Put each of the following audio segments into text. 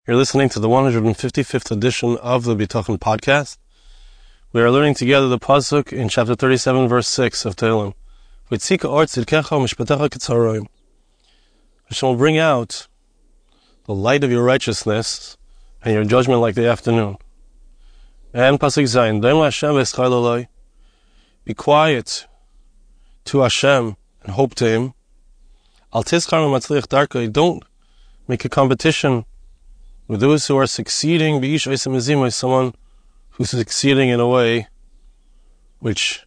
You're listening to the 155th edition of the Bitachon podcast. We are learning together the pasuk in chapter 37, verse 6 of Tehillim. Hashem will bring out the light of your righteousness and your judgment like the afternoon. And pasuk Zayin, be quiet to Hashem and hope to Him. Don't make a competition with those who are succeeding, someone who's succeeding in a way which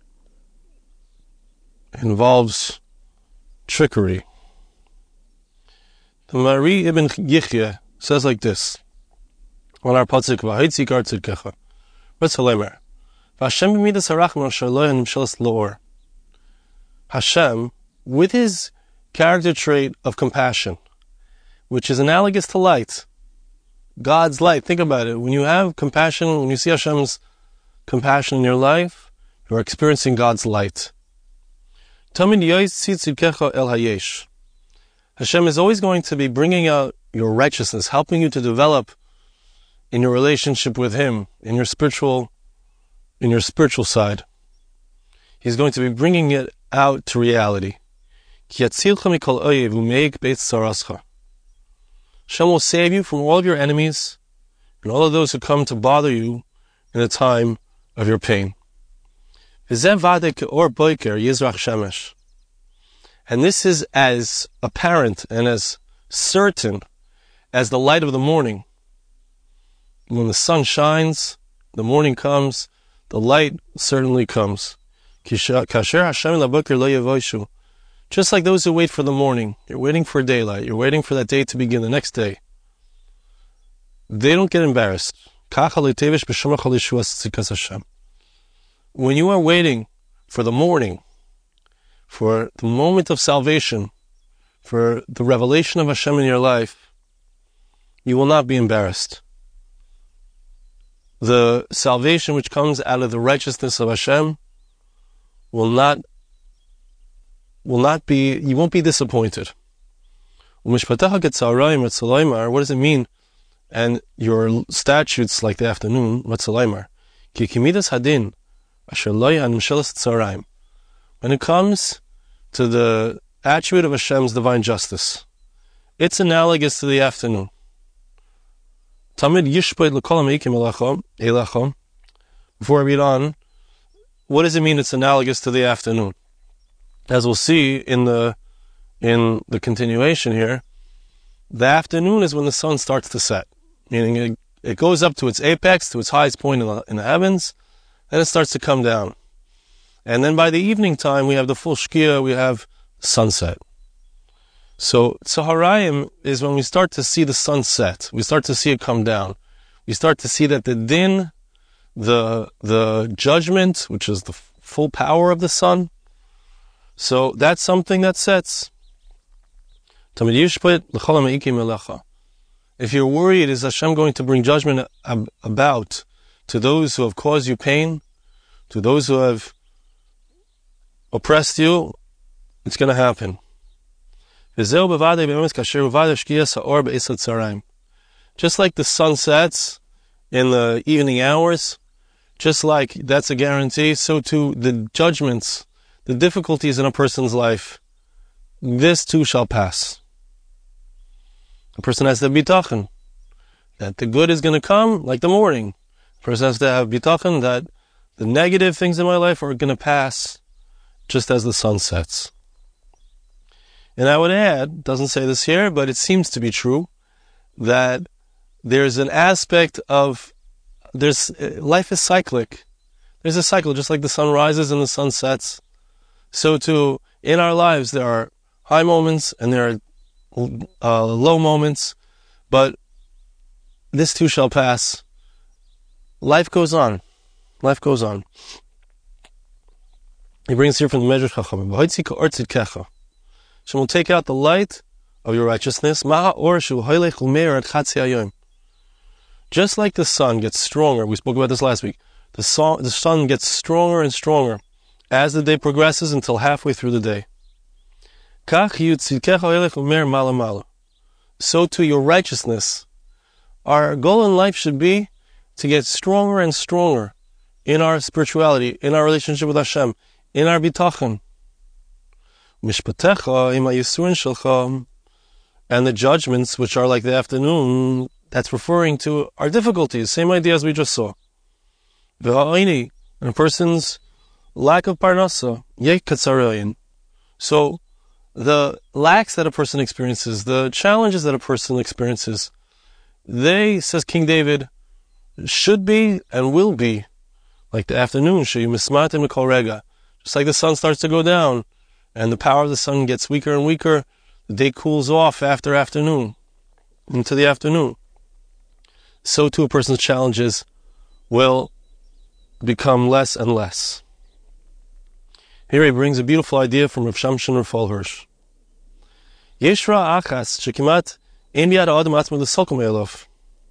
involves trickery. The Mari ibn Yichya says like this on our pasuk, Hashem, with His character trait of compassion, which is analogous to light, God's light. Think about it. When you have compassion, when you see Hashem's compassion in your life, you are experiencing God's light. Hashem is always going to be bringing out your righteousness, helping you to develop in your relationship with Him, in your spiritual side. He's going to be bringing it out to reality. Hashem will save you from all of your enemies and all of those who come to bother you in the time of your pain. And this is as apparent and as certain as the light of the morning. When the sun shines, the morning comes, the light certainly comes. Just like those who wait for the morning, you're waiting for daylight, you're waiting for that day to begin the next day. They don't get embarrassed. When you are waiting for the morning, for the moment of salvation, for the revelation of Hashem in your life, you will not be embarrassed. The salvation which comes out of the righteousness of Hashem will not be, you won't be disappointed. What does it mean? And your statutes like the afternoon, when it comes to the attribute of Hashem's divine justice, it's analogous to the afternoon. Before I read on, what does it mean it's analogous to the afternoon? As we'll see in the continuation here, the afternoon is when the sun starts to set, meaning it goes up to its apex, to its highest point in the heavens, then it starts to come down. And then by the evening time, we have the full shkia, we have sunset. So Tzaharayim is when we start to see the sunset, we start to see it come down. We start to see that the din, the judgment, which is the full power of the sun, so that's something that sets. If you're worried, is Hashem going to bring judgment about to those who have caused you pain, to those who have oppressed you? It's going to happen. Just like the sun sets in the evening hours, just like that's a guarantee, so too the judgments, the difficulties in a person's life, this too shall pass. A person has to have bitachon, that the good is going to come like the morning. A person has to have bitachon that the negative things in my life are going to pass just as the sun sets. And I would add, doesn't say this here, but it seems to be true, that there's an aspect of, life is cyclic. There's a cycle, just like the sun rises and the sun sets. So too, in our lives, there are high moments and there are low moments, but this too shall pass. Life goes on. Life goes on. He brings here from the Medrash Chachamim. Hashem will take out the light of your righteousness. Just like the sun gets stronger, we spoke about this last week, the sun gets stronger and stronger as the day progresses until halfway through the day. So too your righteousness Our goal in life should be to get stronger and stronger in our spirituality, in our relationship with Hashem, in our bitachon. Mishpatecha ima yisurin shelcha, and the judgments, which are like the afternoon, that's referring to our difficulties. Same idea as we just saw. V'ha'ini, and a person's lack of parnasa, yeh katzarayin. So, the lacks that a person experiences, the challenges that a person experiences, they, says King David, should be and will be like the afternoon, just like the sun starts to go down and the power of the sun gets weaker and weaker, the day cools off after afternoon, into the afternoon. So too a person's challenges will become less and less. Here he brings a beautiful idea from Rav Shamshon Raphael Hirsch. Yeshra achas shekimat ein biyad ha'adam atzmo l'solkom elof.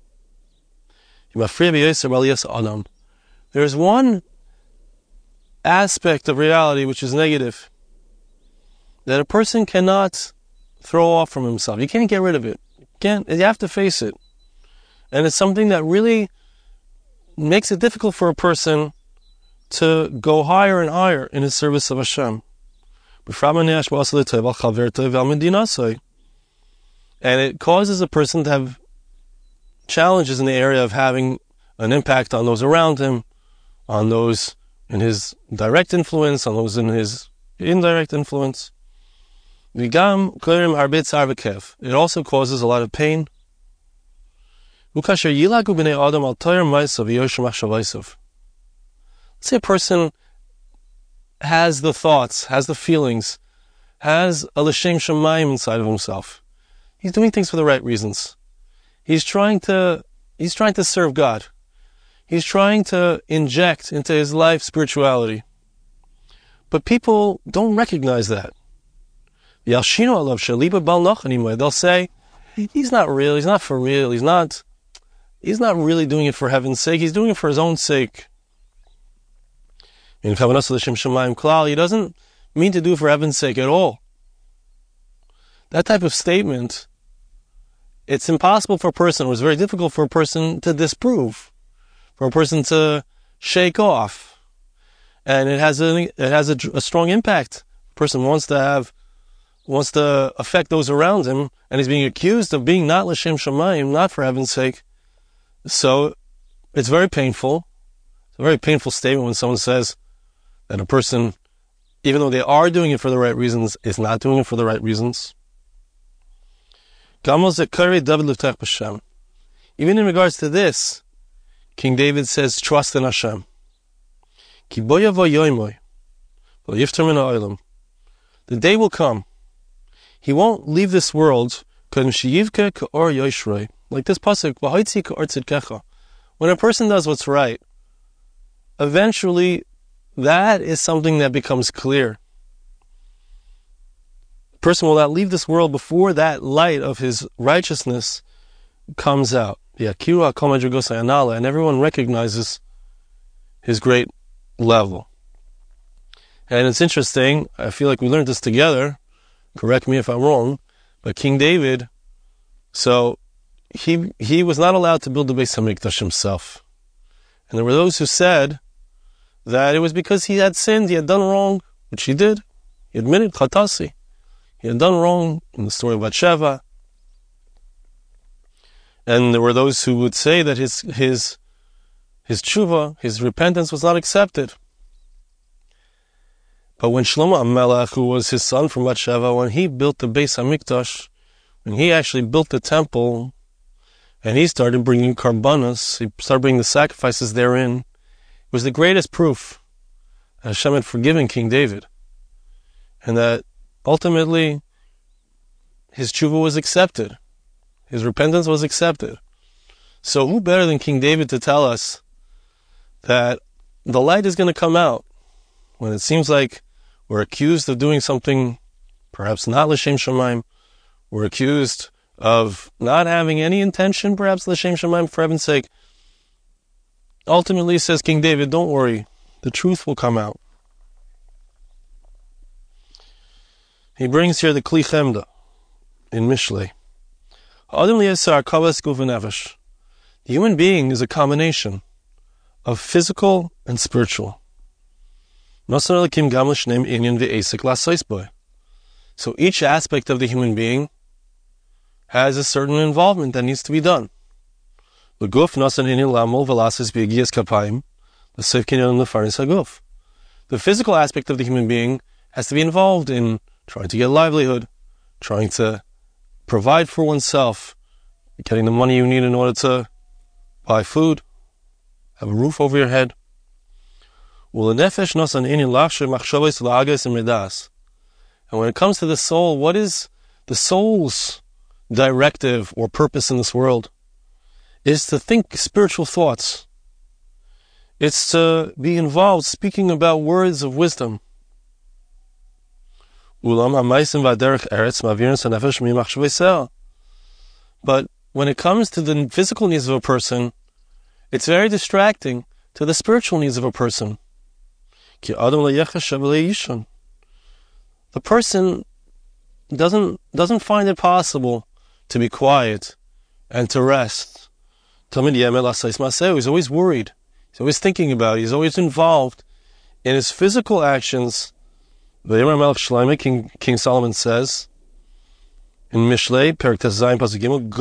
There is one aspect of reality which is negative that a person cannot throw off from himself. You can't get rid of it. You have to face it. And it's something that really makes it difficult for a person to go higher and higher in his service of Hashem. And it causes a person to have challenges in the area of having an impact on those around him, on those in his direct influence, on those in his indirect influence. It also causes a lot of pain. Let's say a person has the thoughts, has the feelings, has a l'shem shamayim inside of himself. He's doing things for the right reasons. He's trying to serve God. He's trying to inject into his life spirituality. But people don't recognize that. They'll say, he's not real, he's not for real, he's not really doing it for heaven's sake, he's doing it for his own sake. He doesn't mean to do it for heaven's sake at all. That type of statement, it's impossible for a person, or it's very difficult for a person to disprove, for a person to shake off. And it has a strong impact. A person wants to affect those around him, and he's being accused of being not l'shem shamayim, not for heaven's sake. So it's very painful. It's a very painful statement when someone says that a person, even though they are doing it for the right reasons, is not doing it for the right reasons. Even in regards to this, King David says, trust in Hashem. The day will come. He won't leave this world like this pasuk. When a person does what's right, eventually that is something that becomes clear. A person will not leave this world before that light of his righteousness comes out. And everyone recognizes his great level. And it's interesting, I feel like we learned this together, correct me if I'm wrong, but King David, so he was not allowed to build the Beis HaMikdash himself. And there were those who said that it was because he had sinned, he had done wrong, which he did. He admitted, Chatasi. He had done wrong in the story of Bathsheba. And there were those who would say that his tshuva, his repentance was not accepted. But when Shlomo HaMelech, who was his son from Bathsheba, when he built the Beis HaMikdash, when he actually built the temple, and he started bringing karbanos, he started bringing the sacrifices therein, it was the greatest proof that Hashem had forgiven King David. And that ultimately, his tshuva was accepted. His repentance was accepted. So who better than King David to tell us that the light is going to come out when it seems like we're accused of doing something perhaps not l'shem shamayim, we're accused of not having any intention, perhaps l'shem shamayim, for heaven's sake. Ultimately, says King David, don't worry, the truth will come out. He brings here the Kli Chemda in Mishlei. The human being is a combination of physical and spiritual. So each aspect of the human being has a certain involvement that needs to be done. The physical aspect of the human being has to be involved in trying to get a livelihood, trying to provide for oneself, getting the money you need in order to buy food, have a roof over your head. And when it comes to the soul, what is the soul's directive or purpose in this world? Is to think spiritual thoughts. It's to be involved speaking about words of wisdom. But when it comes to the physical needs of a person, it's very distracting to the spiritual needs of a person. The person doesn't find it possible to be quiet and to rest. He's always worried. He's always thinking about it. He's always involved in his physical actions. King Solomon says in Mishlei, Perek Tezayim Pasuk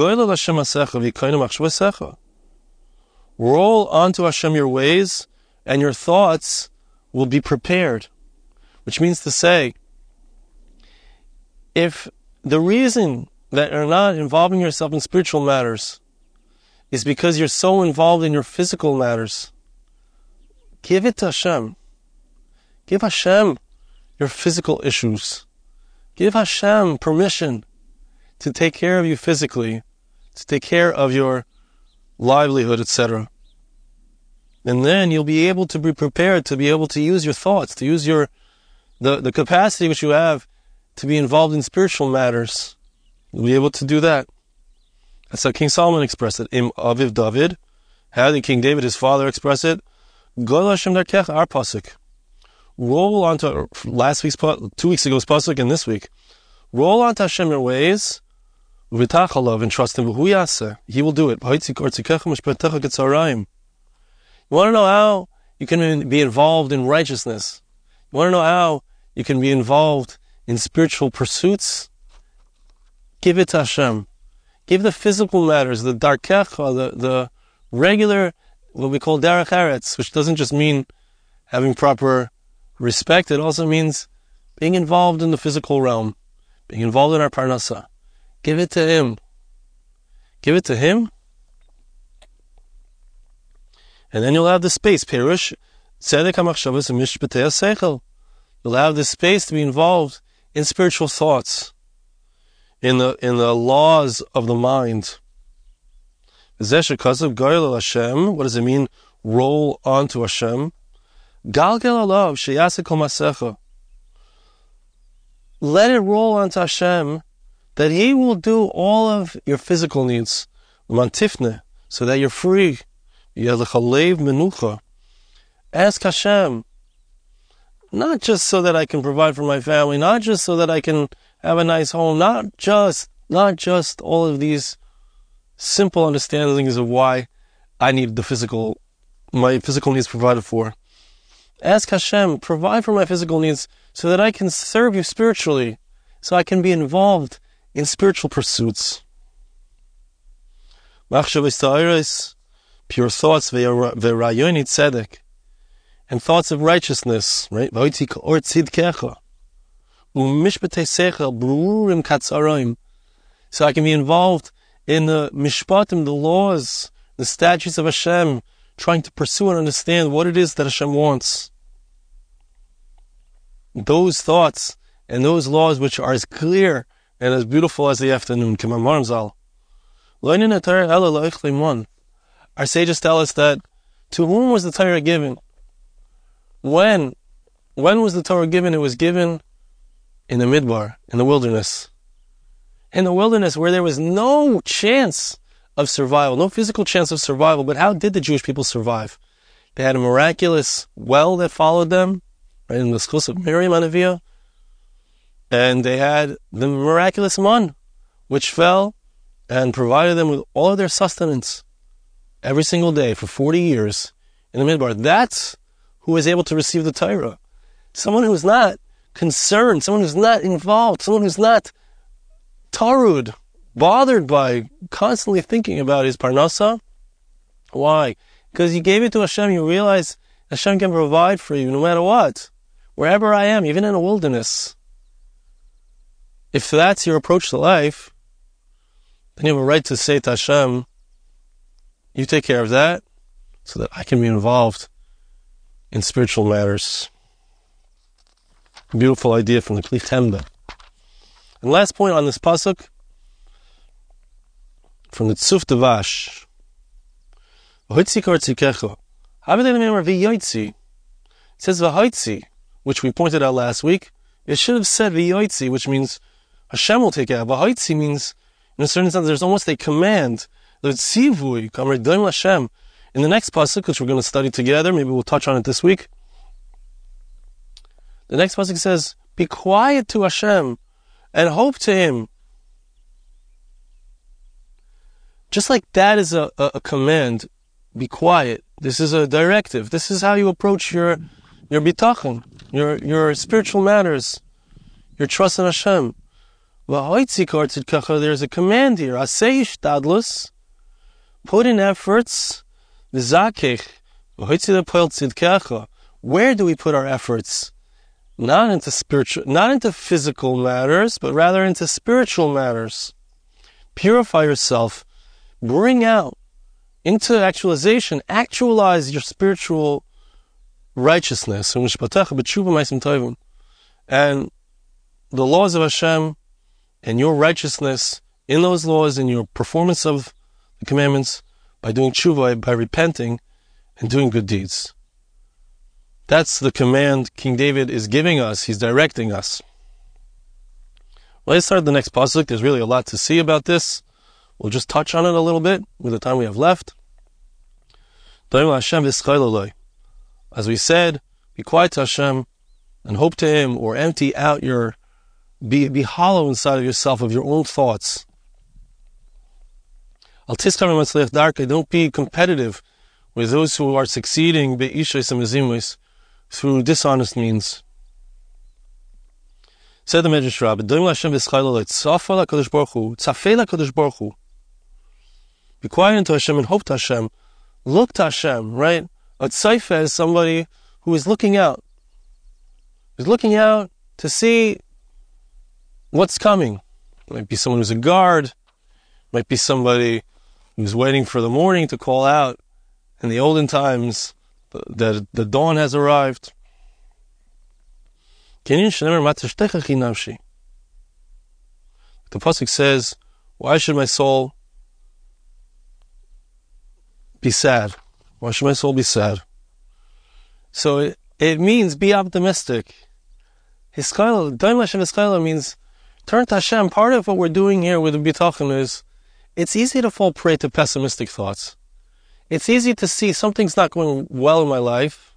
Gimel, roll onto Hashem your ways, and your thoughts will be prepared. Which means to say, if the reason that you're not involving yourself in spiritual matters is because you're so involved in your physical matters, give it to Hashem. Give Hashem your physical issues. Give Hashem permission to take care of you physically, to take care of your livelihood, etc. And then you'll be able to be prepared to be able to use your thoughts, to use the capacity which you have to be involved in spiritual matters. You'll be able to do that. That's how King Solomon expressed it. Im Aviv David, how did King David, his father, express it? Gol Hashem darkech, our pasuk. Roll onto 2 weeks ago's pasuk, and this week. Roll onto Hashem your ways, v'tach alav, and trust Him. V'hu yaseh, He will do it. You want to know how you can be involved in righteousness? You want to know how you can be involved in spiritual pursuits? Give it to Hashem. Give the physical matters, the darkecha, the regular, what we call derech eretz, which doesn't just mean having proper respect, it also means being involved in the physical realm, being involved in our parnasa. Give it to Him. Give it to Him, and then you'll have the space. Perush, tzedek hamachshavos u'mishpatei haseichel. You'll have the space to be involved in spiritual thoughts, in the laws of the mind. What does it mean, roll onto Hashem? Galgal alav sheyaseh kol masecha. Let it roll onto Hashem, that He will do all of your physical needs. Mantifne, so that you're free. Ask Hashem, not just so that I can provide for my family, not just so that I can have a nice home, not just all of these simple understandings of why I need my physical needs provided for. Ask Hashem, provide for my physical needs so that I can serve you spiritually, so I can be involved in spiritual pursuits. Pure thoughts, ve'rayoni tzedek, and thoughts of righteousness, right? So I can be involved in the mishpatim, the laws, the statutes of Hashem, trying to pursue and understand what it is that Hashem wants. Those thoughts and those laws which are as clear and as beautiful as the afternoon. Our sages tell us that to whom was the Torah given? When was the Torah given? It was given in the Midbar, in the wilderness. In the wilderness where there was no chance of survival, no physical chance of survival. But how did the Jewish people survive? They had a miraculous well that followed them, right, in the schus of Miriam Anavia. And they had the miraculous man, which fell and provided them with all of their sustenance. every single day for 40 years in the Midbar. That's who is able to receive the Torah. Someone who's not concerned, someone who's not involved, someone who's not tarud, bothered by constantly thinking about his parnasa. Why? Because you gave it to Hashem, you realize Hashem can provide for you no matter what. Wherever I am, even in a wilderness. If that's your approach to life, then you have a right to say to Hashem, you take care of that so that I can be involved in spiritual matters. Beautiful idea from the Kli Chemda. And last point on this pasuk, from the Tzuf Devash. It says V'hoitzi, which we pointed out last week. It should have said V'yoitzi, which means Hashem will take care. V'hoitzi means, in a certain sense, there's almost a command. The tzivui, Kamar Doim Hashem. In the next pasuk, which we're going to study together, maybe we'll touch on it this week. The next pasuk says, be quiet to Hashem and hope to Him. Just like that is a command, be quiet. This is a directive. This is how you approach your bitachon, your spiritual matters, your trust in Hashem. There's a command here. Asay ishtadlus, put in efforts. Where do we put our efforts? Not into physical matters, but rather into spiritual matters. Purify yourself. Bring out into actualization, actualize your spiritual righteousness. And the laws of Hashem and your righteousness in those laws, in your performance of the commandments, by doing tshuva, by repenting and doing good deeds. That's the command King David is giving us. He's directing us. Well, let's start the next pasuk. There's really a lot to see about this. We'll just touch on it a little bit with the time we have left. As we said, be quiet to Hashem and hope to Him, or empty out be hollow inside of yourself, of your own thoughts. Don't be competitive with those who are succeeding through dishonest means. Said the Medrash Rabbah, be quiet unto Hashem and hope to Hashem. Look to Hashem, right? A tzaifa is somebody who is looking out. He's looking out to see what's coming. It might be someone who's a guard. It might be somebody who's waiting for the morning to call out. In the olden times, the dawn has arrived. The pasuk says, why should my soul be sad? Why should my soul be sad? So it means be optimistic. Doim Hashem Hiskayla means turn to Hashem. Part of what we're doing here with the bitachon is, it's easy to fall prey to pessimistic thoughts. It's easy to see something's not going well in my life.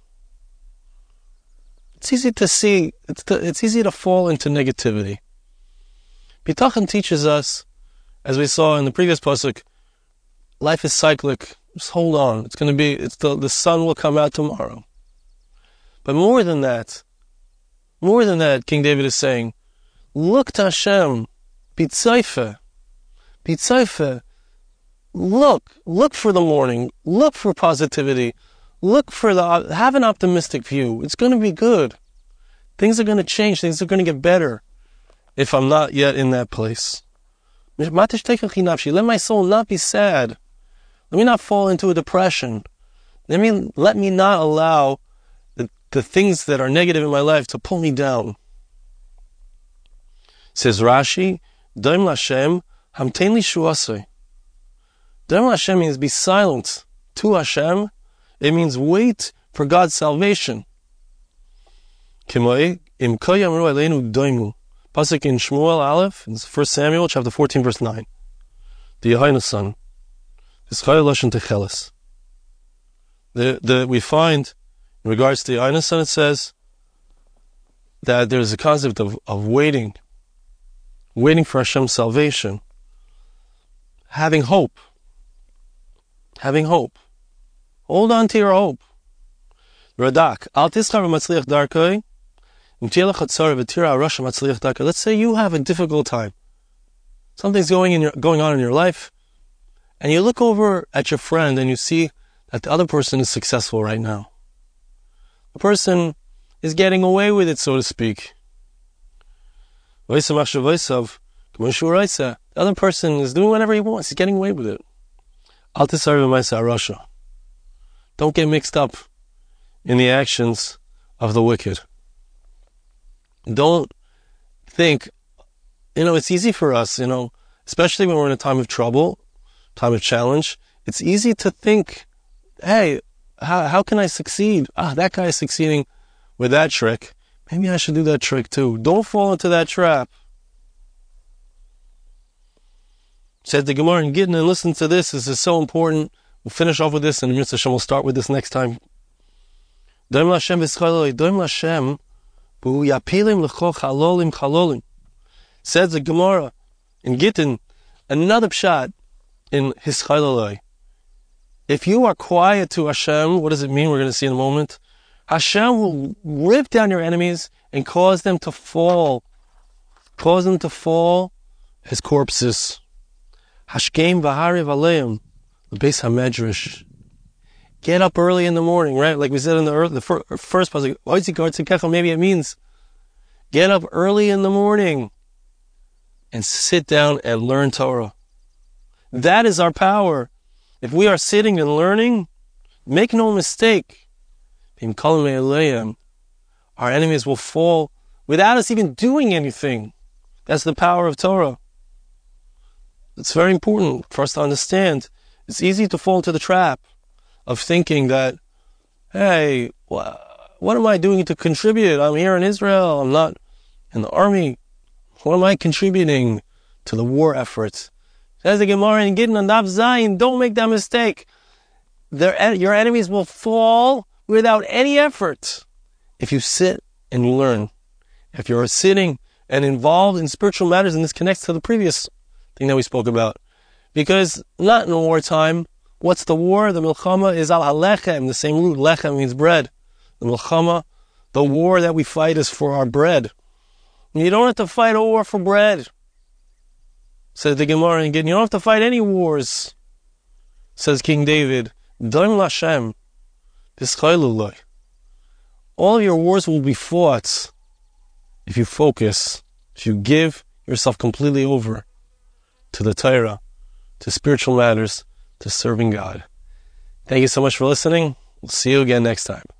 It's easy to see, it's easy to fall into negativity. Bitachon teaches us, as we saw in the previous pasuk, life is cyclic. Just hold on. The sun will come out tomorrow. But more than that, King David is saying, look to Hashem, bitzaife, look for the morning, look for positivity, have an optimistic view. It's going to be good. Things are going to change, things are going to get better if I'm not yet in that place. Let my soul not be sad. Let me not fall into a depression. Let me not allow the things that are negative in my life to pull me down. Says Rashi, Doim Lashem, Hamtein li shuasei. Doim Lashem means be silent to Hashem. It means wait for God's salvation. Kimoi, im ko yamru aleinu doimu. Pasuk in Shmuel Aleph, in 1 Samuel, chapter 14, verse 9. The Yohaina's son. We find, in regards to the Yohaina's son, it says that there's a concept of waiting for Hashem's salvation, having hope. having hope. Hold on to your hope. Radak, al tischar v'matzliach darkei, v'tielach hatzar v'tira arasha matzliach darkei. Let's say you have a difficult time. Something's going on in your life, and you look over at your friend and you see that the other person is successful right now. The person is getting away with it, so to speak. The other person is doing whatever he wants. He's getting away with it. Don't get mixed up in the actions of the wicked. Don't think, it's easy for us, especially when we're in a time of trouble, time of challenge. It's easy to think, hey, how can I succeed? That guy is succeeding with that trick. Maybe I should do that trick too. Don't fall into that trap. Said the Gemara in Gittin, and listen to this. This is so important. We'll finish off with this, and Mitzvah Hashem, we'll start with this next time. Doim Lashem v'schaloli, Doim Lashem, b'hu yapilim l'cho chalolim chalolim. Says the Gemara in Gittin, another pshat in Hischaloloi. If you are quiet to Hashem, what does it mean? We're going to see in a moment. Hashem will rip down your enemies and cause them to fall. Cause them to fall as corpses. Hashkem v'hariv aleim, the Beis HaMedrash. Get up early in the morning, right? Like we said in the first pasuk, maybe it means get up early in the morning and sit down and learn Torah. That is our power. If we are sitting and learning, make no mistake, our enemies will fall without us even doing anything. That's the power of Torah. It's very important for us to understand. It's easy to fall into the trap of thinking that, hey, what am I doing to contribute? I'm here in Israel. I'm not in the army. What am I contributing to the war efforts? Says the Gemara in Gittin on Daf Zayin, don't make that mistake. Your enemies will fall without any effort if you sit and learn. If you're sitting and involved in spiritual matters, and this connects to the previous thing that we spoke about. Because not in wartime, what's the war? The milchama is al halechem, the same root, lechem means bread. The milchama, the war that we fight is for our bread. And you don't have to fight a war for bread. Says the Gemara in Gittin, you don't have to fight any wars. Says King David, Doim Lashem, B'schaloloi. All of your wars will be fought if you focus, if you give yourself completely over to the Torah, to spiritual matters, to serving God. Thank you so much for listening. We'll see you again next time.